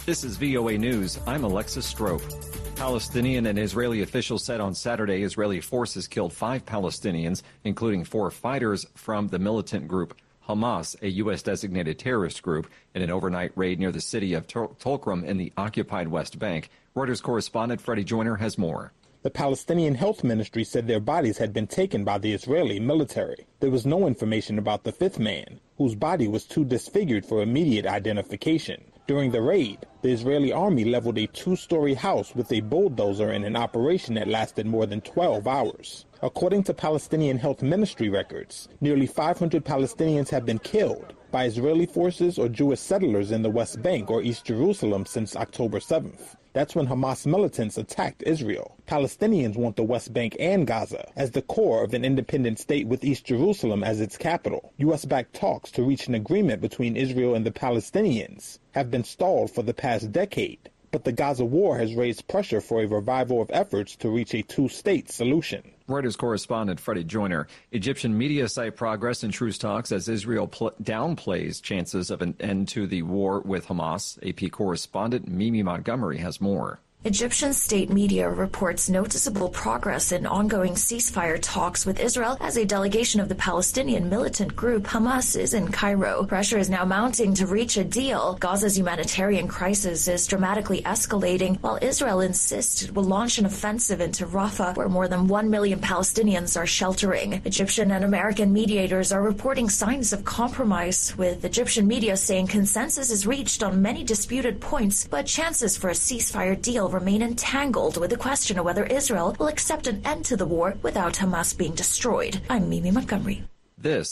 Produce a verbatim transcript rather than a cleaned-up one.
This is V O A News. I'm Alexis Strope. Palestinian and Israeli officials said on Saturday Israeli forces killed five Palestinians, including four fighters from the militant group Hamas, a U S-designated terrorist group, in an overnight raid near the city of Tulkarm in the occupied West Bank. Reuters correspondent Freddie Joyner has more. The Palestinian Health Ministry said their bodies had been taken by the Israeli military. There was no information about the fifth man, whose body was too disfigured for immediate identification. During the raid, the Israeli army leveled a two-story house with a bulldozer in an operation that lasted more than twelve hours. According to Palestinian Health Ministry records, nearly five hundred Palestinians have been killed by Israeli forces or Jewish settlers in the West Bank or East Jerusalem since October seventh. That's when Hamas militants attacked Israel. Palestinians want the West Bank and Gaza as the core of an independent state with East Jerusalem as its capital. U S-backed talks to reach an agreement between Israel and the Palestinians have been stalled for the past decade, but the Gaza war has raised pressure for a revival of efforts to reach a two-state solution. Reuters correspondent Freddie Joyner. Egyptian media cite progress in truce talks as Israel pl- downplays chances of an end to the war with Hamas. A P correspondent Mimi Montgomery has more. Egyptian state media reports noticeable progress in ongoing ceasefire talks with Israel as a delegation of the Palestinian militant group Hamas is in Cairo. Pressure is now mounting to reach a deal. Gaza's humanitarian crisis is dramatically escalating, while Israel insists it will launch an offensive into Rafah, where more than one million Palestinians are sheltering. Egyptian and American mediators are reporting signs of compromise, with Egyptian media saying consensus is reached on many disputed points, but chances for a ceasefire deal remain entangled with the question of whether Israel will accept an end to the war without Hamas being destroyed. I'm Mimi Montgomery. This